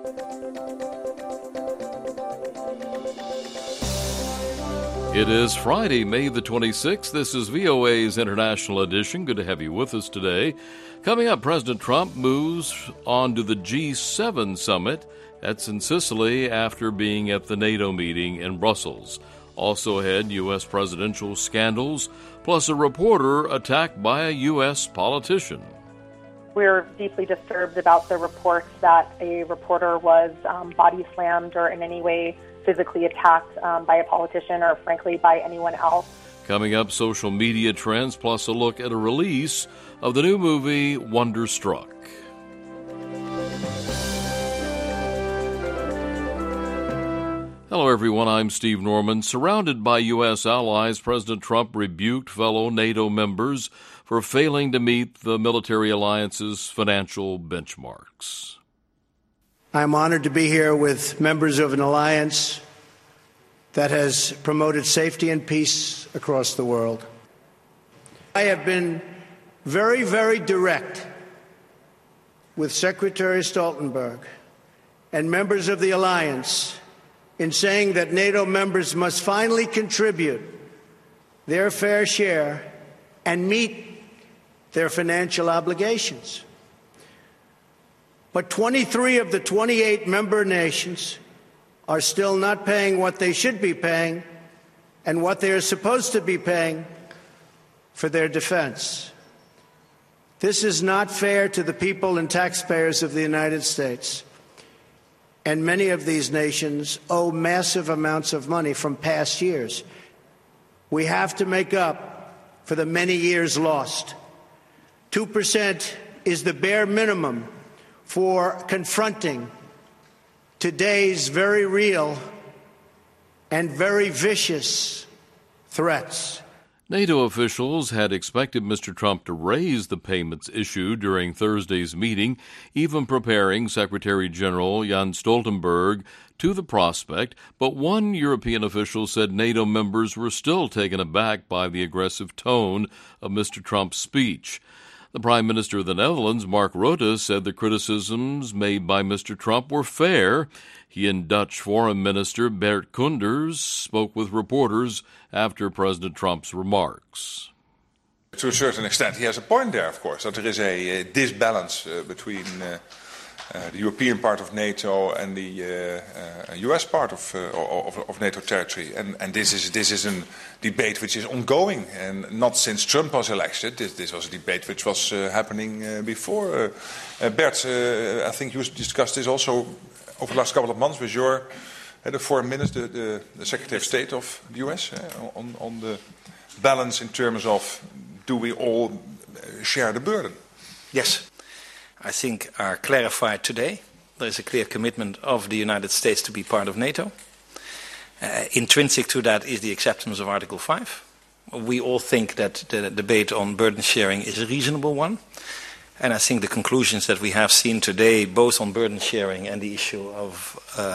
It is Friday, May the 26th. This is VOA's International Edition. Good to have you with us today. Coming up, President Trump moves on to the G7 summit. That's in Sicily after being at the NATO meeting in Brussels. Also ahead, U.S. presidential scandals, plus a reporter attacked by a U.S. politician. We're deeply disturbed about the reports that a reporter was body slammed or in any way physically attacked by a politician or, frankly, by anyone else. Coming up, social media trends, plus a look at a release of the new movie Wonderstruck. Hello, everyone. I'm Steve Norman. Surrounded by U.S. allies, President Trump rebuked fellow NATO members for failing to meet the military alliance's financial benchmarks. I'm honored to be here with members of an alliance that has promoted safety and peace across the world. I have been very, very direct with Secretary Stoltenberg and members of the alliance in saying that NATO members must finally contribute their fair share and meet their financial obligations. But 23 of the 28 member nations are still not paying what they should be paying and what they are supposed to be paying for their defense. This is not fair to the people and taxpayers of the United States. And many of these nations owe massive amounts of money from past years. We have to make up for the many years lost. 2% is the bare minimum for confronting today's very real and very vicious threats. NATO officials had expected Mr. Trump to raise the payments issue during Thursday's meeting, even preparing Secretary General Jens Stoltenberg to the prospect, but one European official said NATO members were still taken aback by the aggressive tone of Mr. Trump's speech. The Prime Minister of the Netherlands, Mark Rutte, said the criticisms made by Mr. Trump were fair. He and Dutch Foreign Minister Bert Koenders spoke with reporters after President Trump's remarks. To a certain extent, he has a point there, of course, that there is a disbalance between the European part of NATO and the US part of NATO territory. And this is a debate which is ongoing, and not since Trump was elected. This was a debate which was happening before. Bert, I think you discussed this also over the last couple of months with the foreign minister, the Secretary of State of the US, on the balance in terms of do we all share the burden? Yes. I think are clarified today. There is a clear commitment of the United States to be part of NATO. Intrinsic to that is the acceptance of Article 5. We all think that the debate on burden sharing is a reasonable one. And I think the conclusions that we have seen today, both on burden sharing and the issue of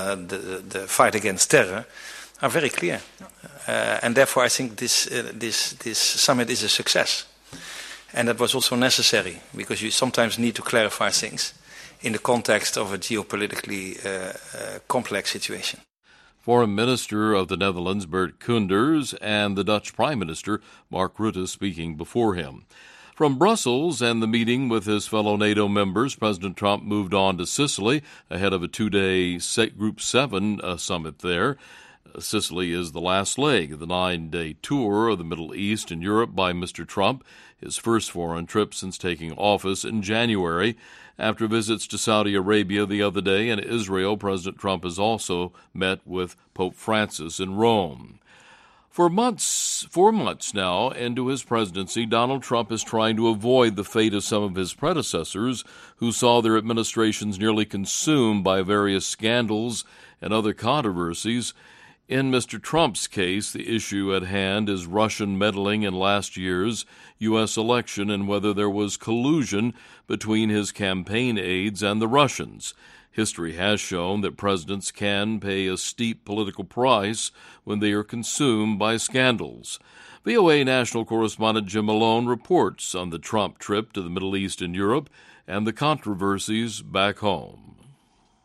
the fight against terror, are very clear. And therefore I think this summit is a success. And that was also necessary, because you sometimes need to clarify things in the context of a geopolitically complex situation. Foreign Minister of the Netherlands, Bert Koenders, and the Dutch Prime Minister, Mark Rutte, speaking before him. From Brussels and the meeting with his fellow NATO members, President Trump moved on to Sicily ahead of a two-day Group 7 summit there. Sicily is the last leg of the 9-day tour of the Middle East and Europe by Mr. Trump, his first foreign trip since taking office in January. After visits to Saudi Arabia the other day and Israel, President Trump has also met with Pope Francis in Rome. For 4 months now into his presidency, Donald Trump is trying to avoid the fate of some of his predecessors who saw their administrations nearly consumed by various scandals and other controversies. In Mr. Trump's case, the issue at hand is Russian meddling in last year's U.S. election and whether there was collusion between his campaign aides and the Russians. History has shown that presidents can pay a steep political price when they are consumed by scandals. VOA national correspondent Jim Malone reports on the Trump trip to the Middle East and Europe and the controversies back home.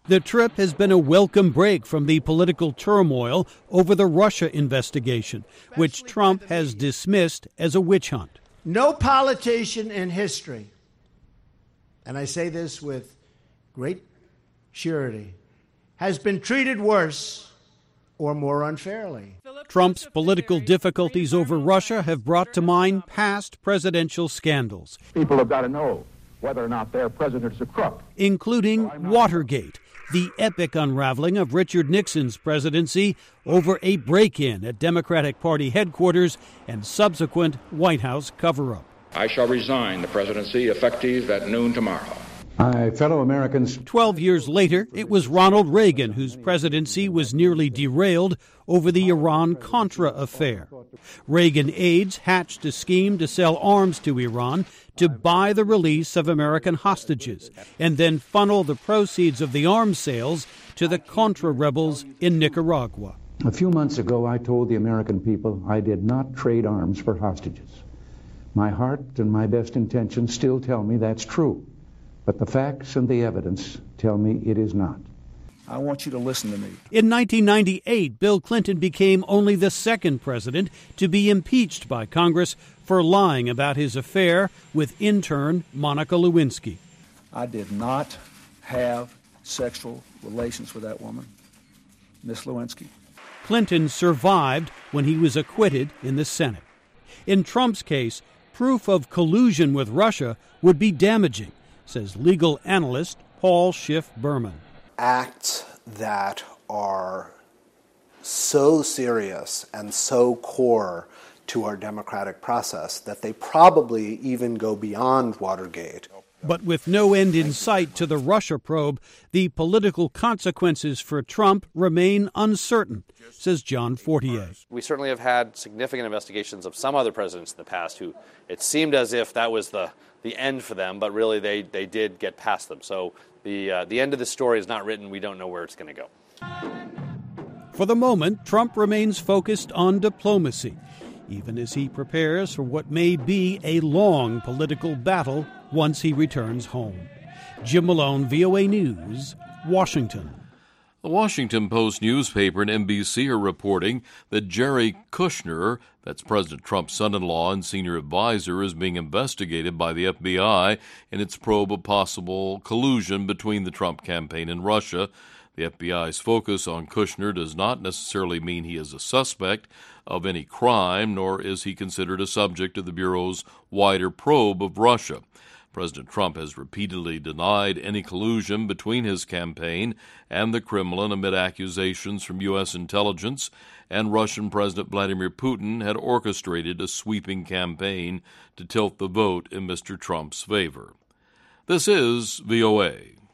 The trip has been a welcome break from the political turmoil over the Russia investigation, which Trump has dismissed as a witch hunt. No politician in history, and I say this with great surety, has been treated worse or more unfairly. Trump's political difficulties over Russia have brought to mind past presidential scandals. People have got to know whether or not their president's a crook. Including Watergate, the epic unraveling of Richard Nixon's presidency over a break-in at Democratic Party headquarters and subsequent White House cover-up. I shall resign the presidency effective at noon tomorrow. My fellow Americans. 12 years later, it was Ronald Reagan whose presidency was nearly derailed over the Iran-Contra affair. Reagan aides hatched a scheme to sell arms to Iran to buy the release of American hostages and then funnel the proceeds of the arms sales to the Contra rebels in Nicaragua. A few months ago, I told the American people I did not trade arms for hostages. My heart and my best intentions still tell me that's true. But the facts and the evidence tell me it is not. I want you to listen to me. In 1998, Bill Clinton became only the second president to be impeached by Congress for lying about his affair with intern Monica Lewinsky. I did not have sexual relations with that woman, Miss Lewinsky. Clinton survived when he was acquitted in the Senate. In Trump's case, proof of collusion with Russia would be damaging, says legal analyst Paul Schiff Berman. Acts that are so serious and so core to our democratic process that they probably even go beyond Watergate. But with no end in sight to the Russia probe, the political consequences for Trump remain uncertain, says John Fortier. We certainly have had significant investigations of some other presidents in the past who it seemed as if that was the end for them, but really they did get past them. So the end of the story is not written. We don't know where it's going to go. For the moment, Trump remains focused on diplomacy, even as he prepares for what may be a long political battle once he returns home. Jim Malone, VOA News, Washington. The Washington Post newspaper and NBC are reporting that Jared Kushner, that's President Trump's son-in-law and senior advisor, is being investigated by the FBI in its probe of possible collusion between the Trump campaign and Russia. The FBI's focus on Kushner does not necessarily mean he is a suspect of any crime, nor is he considered a subject of the Bureau's wider probe of Russia. President Trump has repeatedly denied any collusion between his campaign and the Kremlin amid accusations from U.S. intelligence, and Russian President Vladimir Putin had orchestrated a sweeping campaign to tilt the vote in Mr. Trump's favor. This is VOA.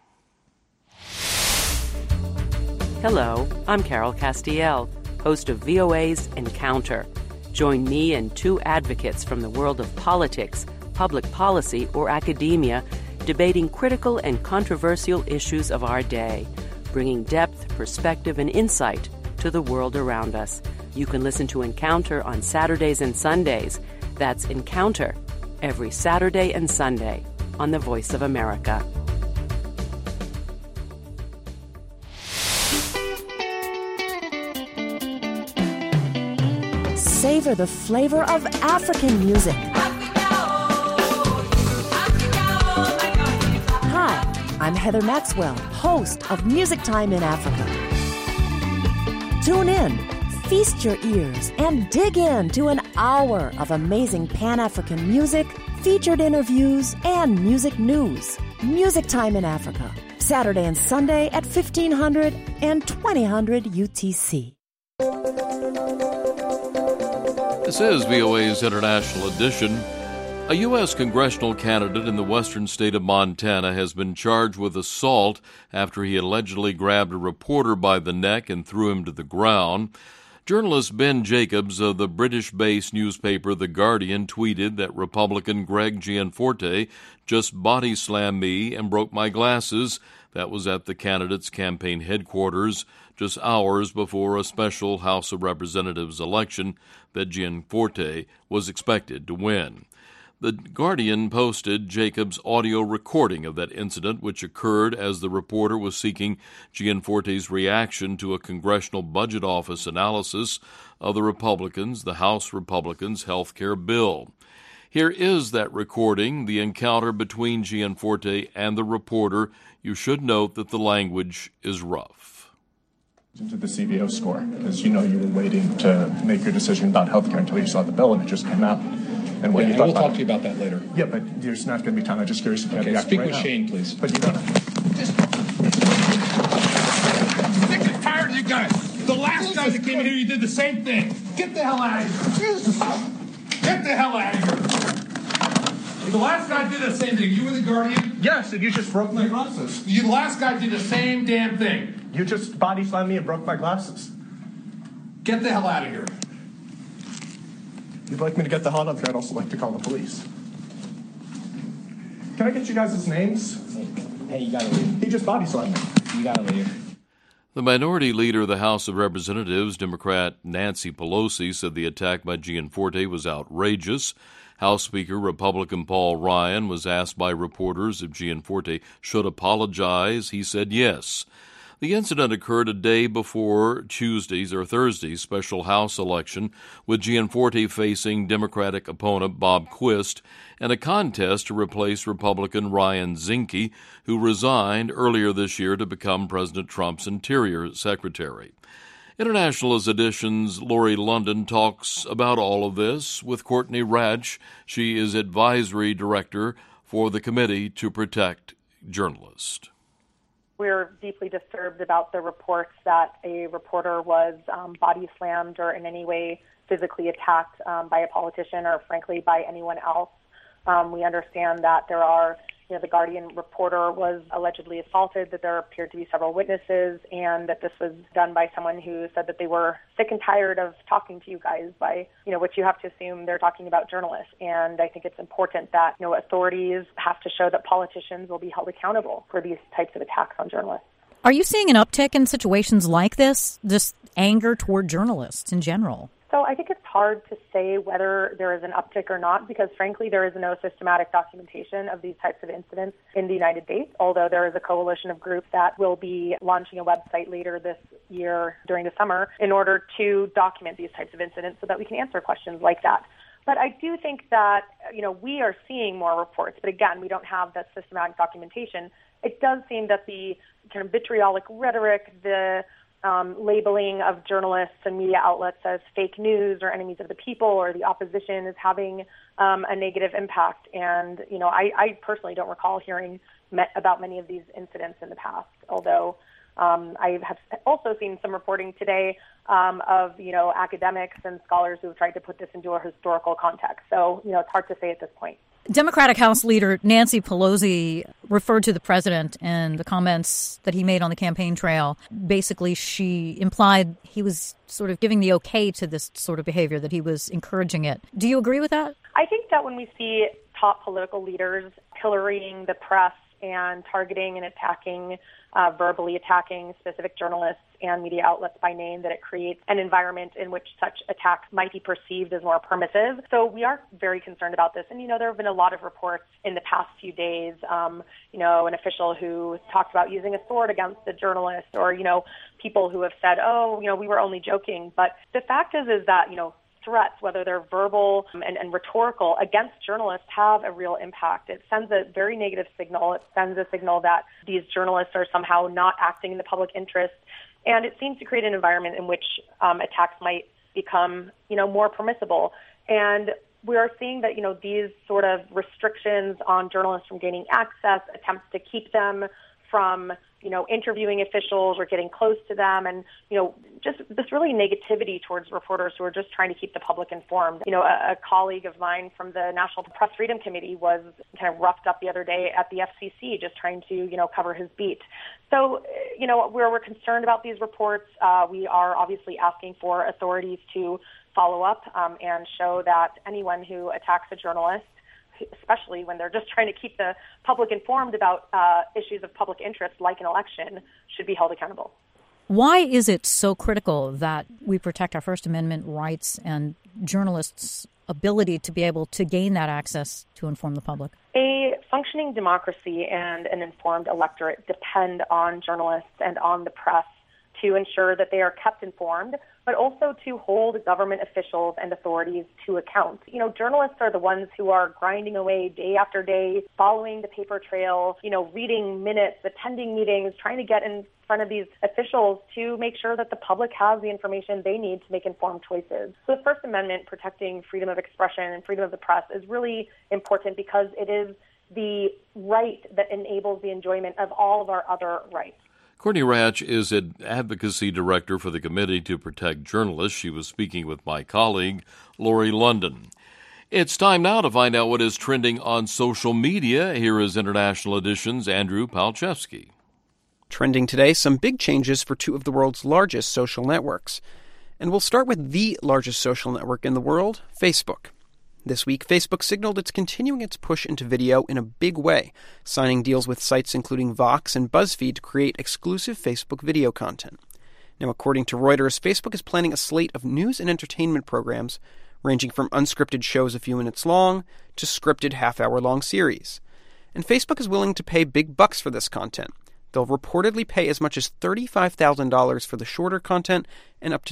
Hello, I'm Carol Castiel, host of VOA's Encounter. Join me and two advocates from the world of politics, public policy, or academia, debating critical and controversial issues of our day, bringing depth, perspective, and insight to the world around us. You can listen to Encounter on Saturdays and Sundays. That's Encounter, every Saturday and Sunday on the Voice of America. Savor the flavor of African music. Hi, I'm Heather Maxwell, host of Music Time in Africa. Tune in, feast your ears, and dig into an hour of amazing Pan-African music, featured interviews, and music news. Music Time in Africa, Saturday and Sunday at 1500 and 2000 UTC. This is VOA's International Edition. A U.S. congressional candidate in the western state of Montana has been charged with assault after he allegedly grabbed a reporter by the neck and threw him to the ground. Journalist Ben Jacobs of the British-based newspaper The Guardian tweeted that Republican Greg Gianforte just body-slammed me and broke my glasses. That was at the candidate's campaign headquarters just hours before a special House of Representatives election that Gianforte was expected to win. The Guardian posted Jacobs' audio recording of that incident, which occurred as the reporter was seeking Gianforte's reaction to a Congressional Budget Office analysis of the House Republicans' health care bill. Here is that recording, the encounter between Gianforte and the reporter. You should note that the language is rough. To the CBO score, because you were waiting to make your decision about health care until you saw the bill and it just came out. And what you thought we'll talk to you about that later. Yeah, but there's not going to be time. I'm just curious if you have the speak right with now. Shane, please. But you don't. Sick and tired of you guys. The last guy that came in here, you did the same thing. Get the hell out of here. Get the hell out of here. The last guy did the same thing. You were the Guardian? Yes, and you just broke my glasses. The last guy did the same damn thing. You just body slammed me and broke my glasses. Get the hell out of here. If you'd like me to get the hell out of here, I'd also like to call the police. Can I get you guys' names? Hey, you gotta leave. He just body slammed me. You gotta leave. The minority leader of the House of Representatives, Democrat Nancy Pelosi, said the attack by Gianforte was outrageous. House Speaker Republican Paul Ryan was asked by reporters if Gianforte should apologize. He said yes. The incident occurred a day before Thursday's special House election, with Gianforte facing Democratic opponent Bob Quist and a contest to replace Republican Ryan Zinke, who resigned earlier this year to become President Trump's Interior Secretary. International Edition's Lori London talks about all of this with Courtney Ratch. She is Advisory Director for the Committee to Protect Journalists. We're deeply disturbed about the reports that a reporter was body slammed or in any way physically attacked by a politician or, frankly, by anyone else. We understand that there are, the Guardian reporter was allegedly assaulted, that there appeared to be several witnesses, and that this was done by someone who said that they were sick and tired of talking to you guys by, which you have to assume they're talking about journalists. And I think it's important that, authorities have to show that politicians will be held accountable for these types of attacks on journalists. Are you seeing an uptick in situations like this, just anger toward journalists in general? So I think it's hard to say whether there is an uptick or not because, frankly, there is no systematic documentation of these types of incidents in the United States, although there is a coalition of groups that will be launching a website later this year during the summer in order to document these types of incidents so that we can answer questions like that. But I do think that, we are seeing more reports, but again, we don't have that systematic documentation. It does seem that the kind of vitriolic rhetoric, the labeling of journalists and media outlets as fake news or enemies of the people or the opposition is having a negative impact. And, I personally don't recall hearing about many of these incidents in the past, although I have also seen some reporting today of, academics and scholars who have tried to put this into a historical context. So, it's hard to say at this point. Democratic House Leader Nancy Pelosi referred to the president and the comments that he made on the campaign trail. Basically, she implied he was sort of giving the okay to this sort of behavior, that he was encouraging it. Do you agree with that? I think that when we see top political leaders pillorying the press and targeting and attacking, verbally attacking specific journalists and media outlets by name, that it creates an environment in which such attacks might be perceived as more permissive. So we are very concerned about this. And, there have been a lot of reports in the past few days, an official who talked about using a sword against the journalist or, people who have said, we were only joking. But the fact is that, threats, whether they're verbal and rhetorical, against journalists have a real impact. It sends a very negative signal. It sends a signal that these journalists are somehow not acting in the public interest. And it seems to create an environment in which attacks might become, more permissible. And we are seeing that, these sort of restrictions on journalists from gaining access, attempts to keep them from, interviewing officials or getting close to them, and, just this really negativity towards reporters who are just trying to keep the public informed. A colleague of mine from the National Press Freedom Committee was kind of roughed up the other day at the FCC just trying to, cover his beat. So, we're concerned about these reports. We are obviously asking for authorities to follow up and show that anyone who attacks a journalist, especially when they're just trying to keep the public informed about issues of public interest like an election, should be held accountable. Why is it so critical that we protect our First Amendment rights and journalists ability to be able to gain that access to inform the public? A functioning democracy and an informed electorate depend on journalists and on the press to ensure that they are kept informed, but also to hold government officials and authorities to account. You know, journalists are the ones who are grinding away day after day, following the paper trail, reading minutes, attending meetings, trying to get in front of these officials to make sure that the public has the information they need to make informed choices. So the First Amendment protecting freedom of expression and freedom of the press is really important because it is the right that enables the enjoyment of all of our other rights. Courtney Ratch is an advocacy director for the Committee to Protect Journalists. She was speaking with my colleague, Lori London. It's time now to find out what is trending on social media. Here is International Edition's Andrew Palczewski. Trending today, some big changes for two of the world's largest social networks. And we'll start with the largest social network in the world, Facebook. This week, Facebook signaled it's continuing its push into video in a big way, signing deals with sites including Vox and BuzzFeed to create exclusive Facebook video content. Now, according to Reuters, Facebook is planning a slate of news and entertainment programs ranging from unscripted shows a few minutes long to scripted half-hour-long series. And Facebook is willing to pay big bucks for this content. They'll reportedly pay as much as $35,000 for the shorter content and up to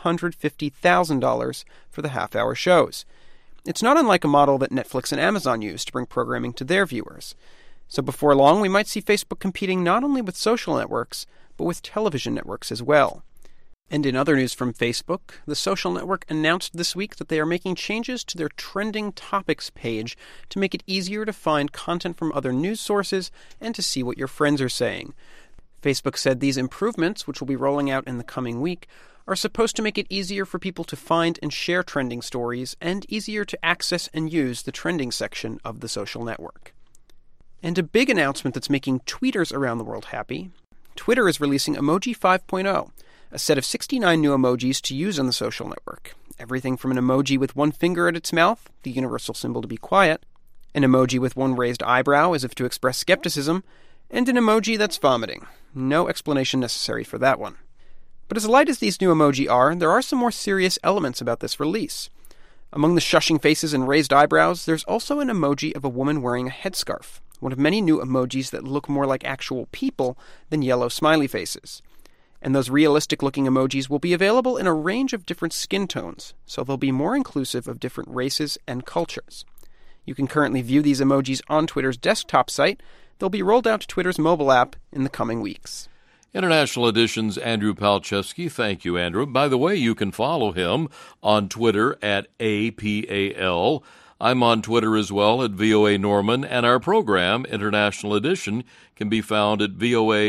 $250,000 for the half-hour shows. It's not unlike a model that Netflix and Amazon use to bring programming to their viewers. So before long, we might see Facebook competing not only with social networks, but with television networks as well. And in other news from Facebook, the social network announced this week that they are making changes to their trending topics page to make it easier to find content from other news sources and to see what your friends are saying. Facebook said these improvements, which will be rolling out in the coming week, are supposed to make it easier for people to find and share trending stories and easier to access and use the trending section of the social network. And a big announcement that's making tweeters around the world happy. Twitter is releasing Emoji 5.0, a set of 69 new emojis to use on the social network. Everything from an emoji with one finger at its mouth, the universal symbol to be quiet, an emoji with one raised eyebrow as if to express skepticism, and an emoji that's vomiting. No explanation necessary for that one. But as light as these new emoji are, there are some more serious elements about this release. Among the shushing faces and raised eyebrows, there's also an emoji of a woman wearing a headscarf, one of many new emojis that look more like actual people than yellow smiley faces. And those realistic-looking emojis will be available in a range of different skin tones, so they'll be more inclusive of different races and cultures. You can currently view these emojis on Twitter's desktop site. They'll be rolled out to Twitter's mobile app in the coming weeks. International Edition's Andrew Palczewski. Thank you, Andrew. By the way, you can follow him on Twitter at APAL. I'm on Twitter as well at VOA Norman, and our program, International Edition, can be found at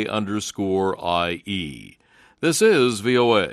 VOA_IE. This is VOA.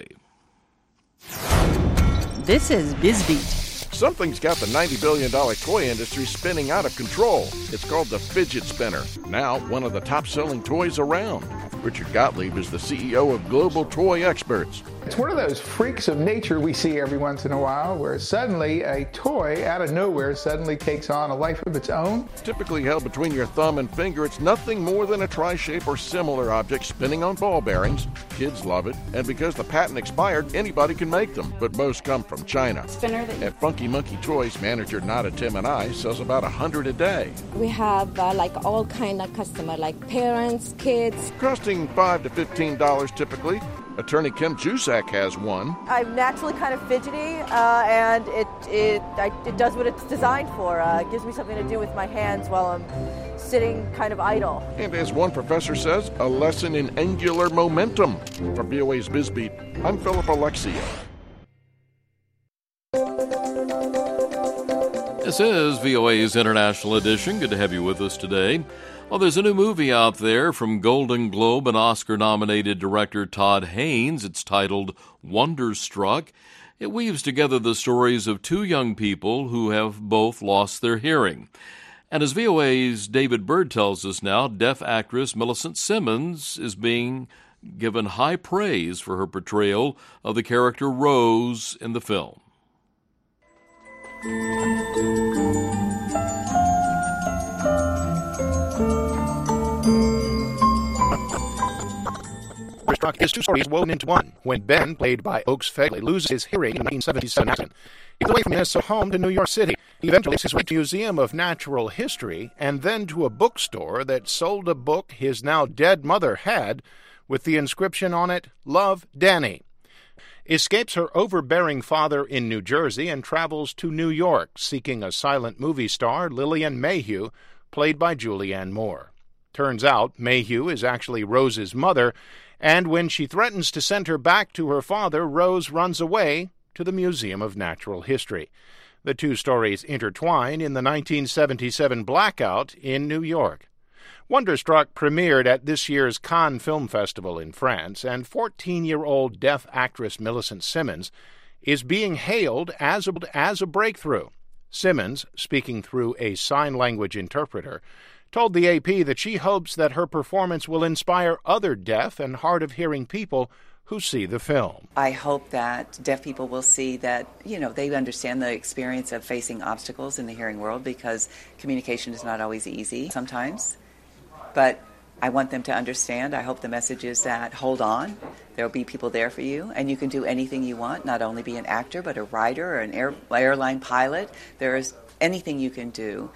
This is BizBeat. Something's got the $90 billion toy industry spinning out of control. It's called the fidget spinner, now one of the top-selling toys around. Richard Gottlieb is the CEO of Global Toy Experts. It's one of those freaks of nature we see every once in a while where suddenly a toy out of nowhere suddenly takes on a life of its own. Typically held between your thumb and finger, it's nothing more than a tri-shape or similar object spinning on ball bearings. Kids love it, and because the patent expired, anybody can make them, but most come from China. At Funky Monkey Toys, manager Nada Tim and I sells about 100 a day. We have all kind of customer, like parents, kids. Costing $5 to $15 typically. Attorney Kim Jusak has one. I'm naturally kind of fidgety, and it does what it's designed for. It gives me something to do with my hands while I'm sitting kind of idle. And as one professor says, a lesson in angular momentum. For VOA's BizBeat, I'm Philip Alexia. This is VOA's International Edition. Good to have you with us today. Well, there's a new movie out there from Golden Globe and Oscar-nominated director Todd Haynes. It's titled Wonderstruck. It weaves together the stories of two young people who have both lost their hearing. And as VOA's David Byrd tells us now, deaf actress Millicent Simmons is being given high praise for her portrayal of the character Rose in the film. Wonderstruck is two stories woven into one. When Ben, played by Oakes Fegley, loses his hearing in 1977 accident, he gets away from Minnesota home to New York City. He eventually makes his way to the Museum of Natural History and then to a bookstore that sold a book his now dead mother had with the inscription on it, "Love, Danny." Escapes her overbearing father in New Jersey and travels to New York, seeking a silent movie star, Lillian Mayhew, played by Julianne Moore. Turns out Mayhew is actually Rose's mother, and when she threatens to send her back to her father, Rose runs away to the Museum of Natural History. The two stories intertwine in the 1977 blackout in New York. Wonderstruck premiered at this year's Cannes Film Festival in France, and 14-year-old deaf actress Millicent Simmons is being hailed as a breakthrough. Simmons, speaking through a sign language interpreter, told the AP that she hopes that her performance will inspire other deaf and hard-of-hearing people who see the film. I hope that deaf people will see that, they understand the experience of facing obstacles in the hearing world, because communication is not always easy sometimes. But I want them to understand. I hope the message is that hold on, there will be people there for you, and you can do anything you want, not only be an actor, but a writer or an airline pilot. There is anything you can do,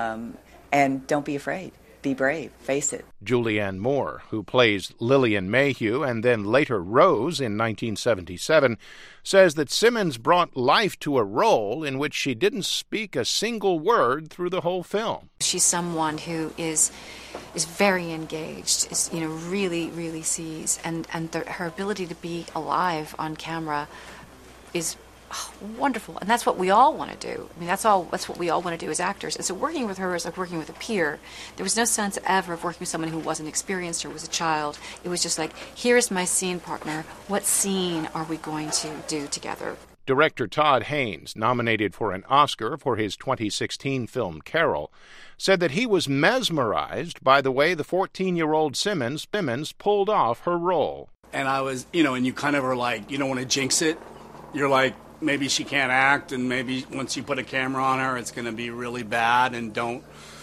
and don't be afraid. Be brave. Face it. Julianne Moore, who plays Lillian Mayhew and then later Rose in 1977, says that Simmons brought life to a role in which she didn't speak a single word through the whole film. She's someone who is very engaged, is really, really sees, and her ability to be alive on camera is wonderful, and that's what we all want to do. I mean, that's what we all want to do as actors. And so working with her is like working with a peer. There was no sense ever of working with someone who wasn't experienced or was a child. It was just like, here's my scene partner. What scene are we going to do together? Director Todd Haynes, nominated for an Oscar for his 2016 film Carol, said that he was mesmerized by the way the 14-year-old Simmons pulled off her role. And I was, and you kind of are like, you don't want to jinx it. You're like, maybe she can't act, and maybe once you put a camera on her, it's going to be really bad, and don't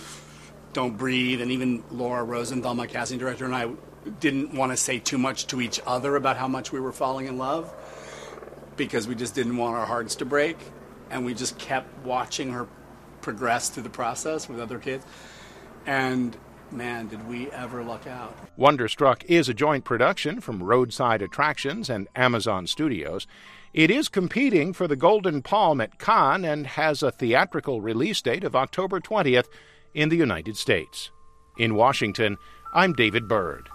breathe. And even Laura Rosenthal, my casting director, and I didn't want to say too much to each other about how much we were falling in love, because we just didn't want our hearts to break, and we just kept watching her progress through the process with other kids. And man, did we ever luck out. Wonderstruck is a joint production from Roadside Attractions and Amazon Studios. It is competing for the Golden Palm at Cannes and has a theatrical release date of October 20th in the United States. In Washington, I'm David Byrd.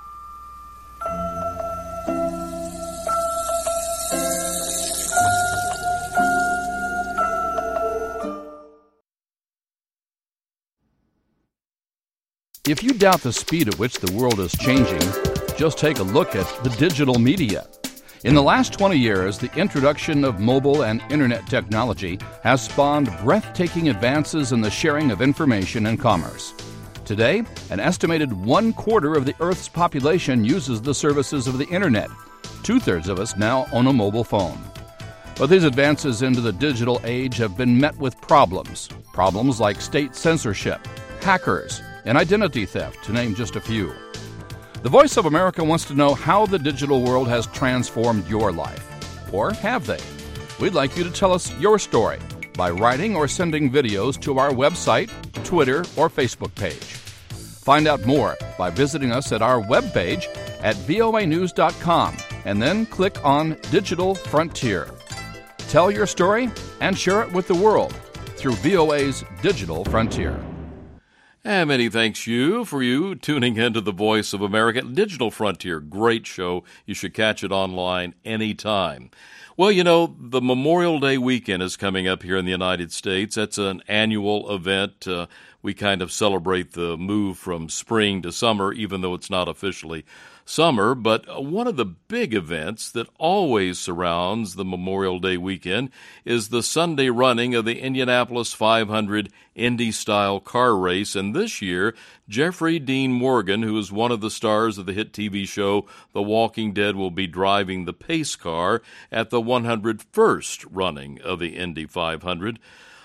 If you doubt the speed at which the world is changing, just take a look at the digital media. In the last 20 years, the introduction of mobile and internet technology has spawned breathtaking advances in the sharing of information and commerce. Today, an estimated 1/4 of the Earth's population uses the services of the internet. 2/3 of us now own a mobile phone. But these advances into the digital age have been met with problems. Problems like state censorship, hackers, and identity theft, to name just a few. The Voice of America wants to know how the digital world has transformed your life. Or have they? We'd like you to tell us your story by writing or sending videos to our website, Twitter, or Facebook page. Find out more by visiting us at our webpage at voanews.com and then click on Digital Frontier. Tell your story and share it with the world through VOA's Digital Frontier. And many thanks for you tuning into the Voice of America. Digital Frontier, great show. You should catch it online anytime. Well, the Memorial Day weekend is coming up here in the United States. That's an annual event. We kind of celebrate the move from spring to summer, even though it's not officially summer. But one of the big events that always surrounds the Memorial Day weekend is the Sunday running of the Indianapolis 500 Indy-style car race. And this year, Jeffrey Dean Morgan, who is one of the stars of the hit TV show The Walking Dead, will be driving the pace car at the 101st running of the Indy 500.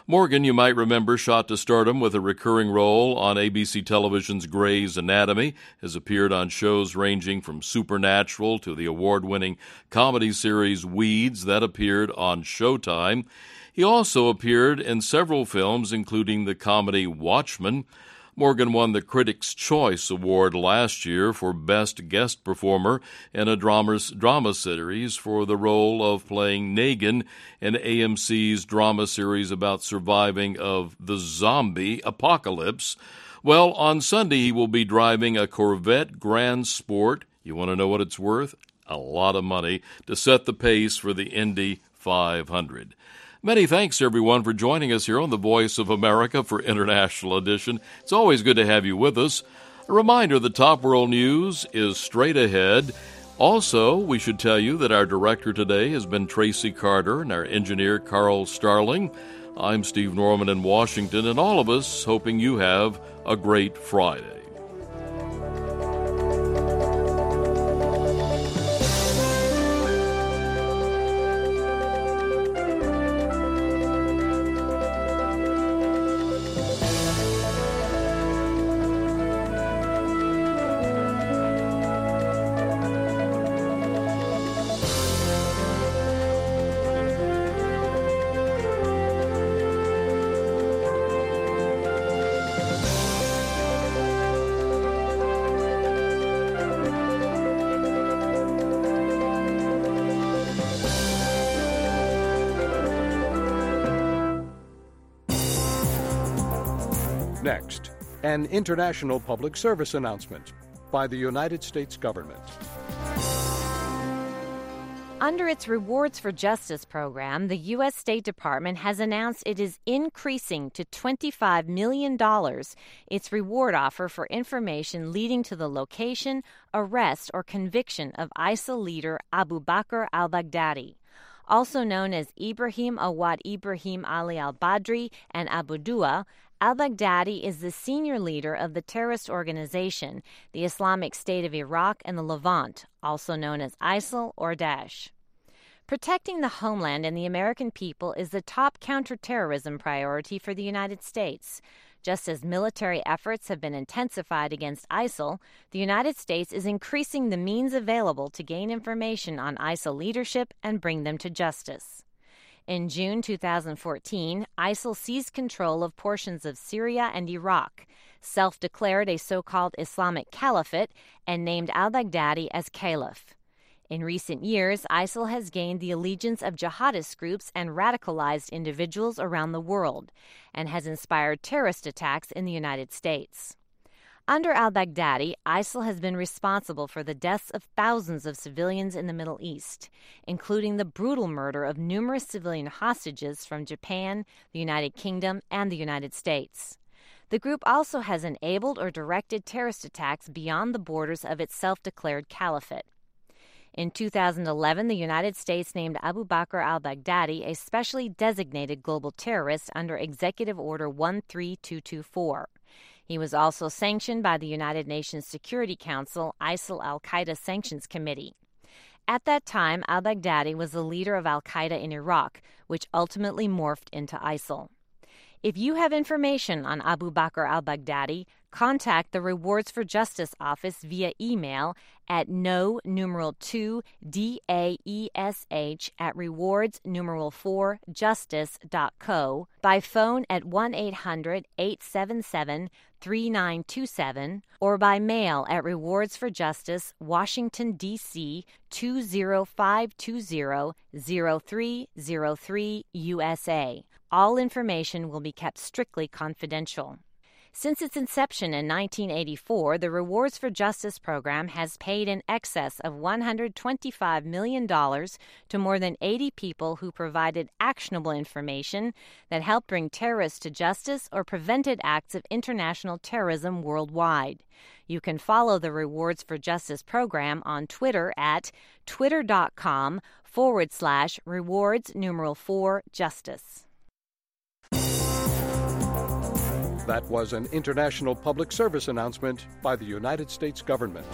Morgan, you might remember, shot to stardom with a recurring role on ABC Television's Grey's Anatomy, has appeared on shows ranging from Supernatural to the award-winning comedy series Weeds that appeared on Showtime. He also appeared in several films, including the comedy Watchmen. Morgan won the Critics' Choice Award last year for Best Guest Performer in a drama series for the role of playing Negan in AMC's drama series about surviving of the zombie apocalypse. Well, on Sunday he will be driving a Corvette Grand Sport. You want to know what it's worth? A lot of money, to set the pace for the Indy 500. Many thanks, everyone, for joining us here on the Voice of America for International Edition. It's always good to have you with us. A reminder, the top world news is straight ahead. Also, we should tell you that our director today has been Tracy Carter and our engineer Carl Starling. I'm Steve Norman in Washington, and all of us hoping you have a great Friday. Next, an international public service announcement by the United States government. Under its Rewards for Justice program, the U.S. State Department has announced it is increasing to $25 million its reward offer for information leading to the location, arrest, or conviction of ISIL leader Abu Bakr al-Baghdadi. Also known as Ibrahim Awad Ibrahim Ali al-Badri and Abu Dua, al-Baghdadi is the senior leader of the terrorist organization, the Islamic State of Iraq and the Levant, also known as ISIL or Daesh. Protecting the homeland and the American people is the top counterterrorism priority for the United States. Just as military efforts have been intensified against ISIL, the United States is increasing the means available to gain information on ISIL leadership and bring them to justice. In June 2014, ISIL seized control of portions of Syria and Iraq, self-declared a so-called Islamic Caliphate, and named al-Baghdadi as Caliph. In recent years, ISIL has gained the allegiance of jihadist groups and radicalized individuals around the world, and has inspired terrorist attacks in the United States. Under al-Baghdadi, ISIL has been responsible for the deaths of thousands of civilians in the Middle East, including the brutal murder of numerous civilian hostages from Japan, the United Kingdom, and the United States. The group also has enabled or directed terrorist attacks beyond the borders of its self-declared caliphate. In 2011, the United States named Abu Bakr al-Baghdadi a specially designated global terrorist under Executive Order 13224. He was also sanctioned by the United Nations Security Council ISIL Al-Qaeda Sanctions Committee. At that time, al-Baghdadi was the leader of al-Qaeda in Iraq, which ultimately morphed into ISIL. If you have information on Abu Bakr al-Baghdadi, contact the Rewards for Justice office via email at no2DAESH@rewards4justice.co, by phone at 1-800-877-3927, or by mail at Rewards for Justice, Washington, D.C. 20520-0303, USA. All information will be kept strictly confidential. Since its inception in 1984, the Rewards for Justice program has paid in excess of $125 million to more than 80 people who provided actionable information that helped bring terrorists to justice or prevented acts of international terrorism worldwide. You can follow the Rewards for Justice program on Twitter at twitter.com/rewards4justice. That was an international public service announcement by the United States government.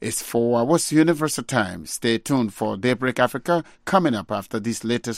It's 4 hours Universal Time. Stay tuned for Daybreak Africa coming up after this latest